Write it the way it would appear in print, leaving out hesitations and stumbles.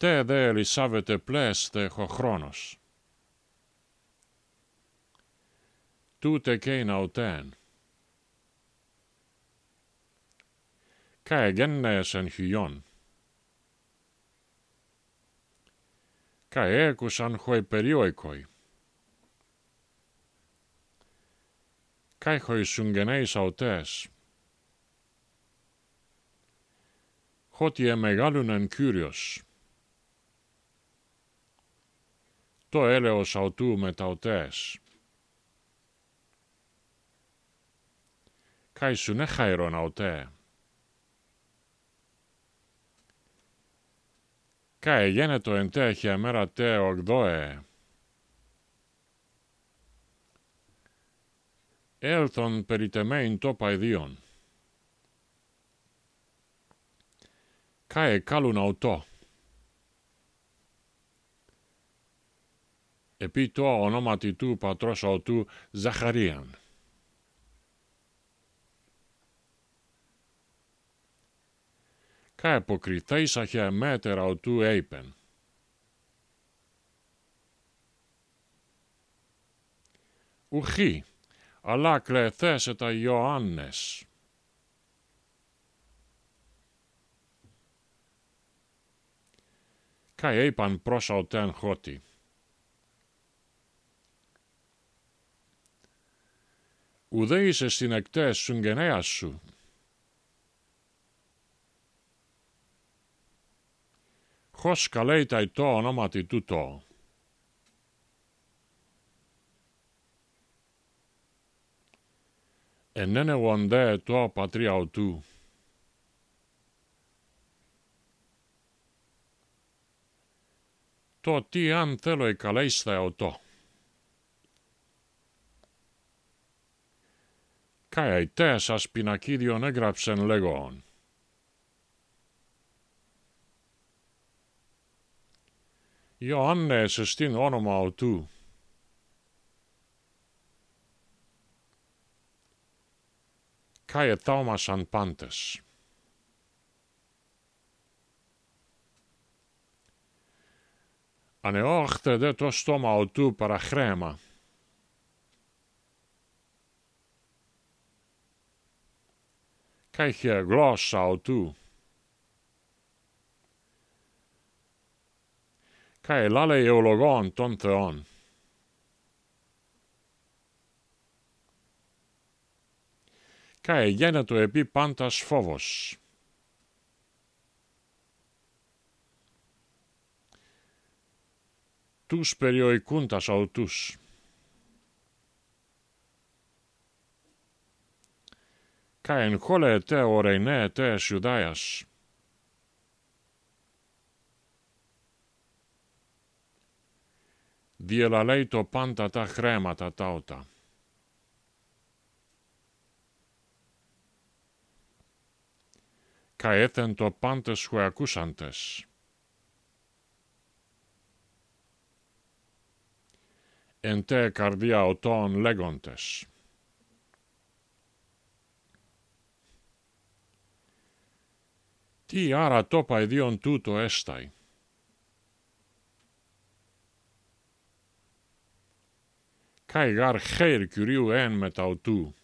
τε δε Ελισάβετε πλέστε ο χρόνος. Τούτε και είναι οτέν. Κα εγέννες εν χιόν. Κα έκουσαν χοι περιόικοι. Κα χοι σουγγενέis αωτές. Χώτι εμεγάλουνεν Κύριος. Το έλεος αωτού με τα οτές. Κα ήσουν έχαιρον αωτέ. Κα εγένετο εν τέχεια μέρα τε ογδόε. Έλθον περιτεμέιν τόπα ιδίων. Κα εκάλουν αωτό. Επί το ονόματι του πατρός αωτού Ζαχαρίαν. Κα εποκριθέισαχε μέτερα αωτού έιπεν. Ουχή, αλλά κλεθέσε τα Ιωάννες. Κα έιπαν προς αωτέν χώτι. Ουδέ είσαι στην εκτές σουγγενέας σου. Χως καλέιται το ονόματι τούτο. Ενένεγον δε το πατρία οτού. Το τι αν θέλω εκαλέισθε οτό. Κάι τέσας πινακίδιον έγραψεν λέγον. Ιωάννες εστίν όνομα οτού. Κάι εθάουμασαν πάντες. Ανεώχτε δε το στόμα οτού παραχρέμα. Κα είχε γλώσσα οτού. Κα ελάλε ευλογών των Θεών. Κα εγένετο επί πάντας φόβος. Τους περιοικούντας αωτούς. Κα εγχόλε τε ορεϊνέ τε Ιουδαίας. Διελαλέει το πάντα τα χρέματα τάωτα. Κα έθεν το πάντες χου ακούσαντες. Εν τε καρδία οτών λέγοντες. Τι άρα το παιδίον τούτο έσταει. Κάι γαρ χέρ Κυρίου εν μετα οτού.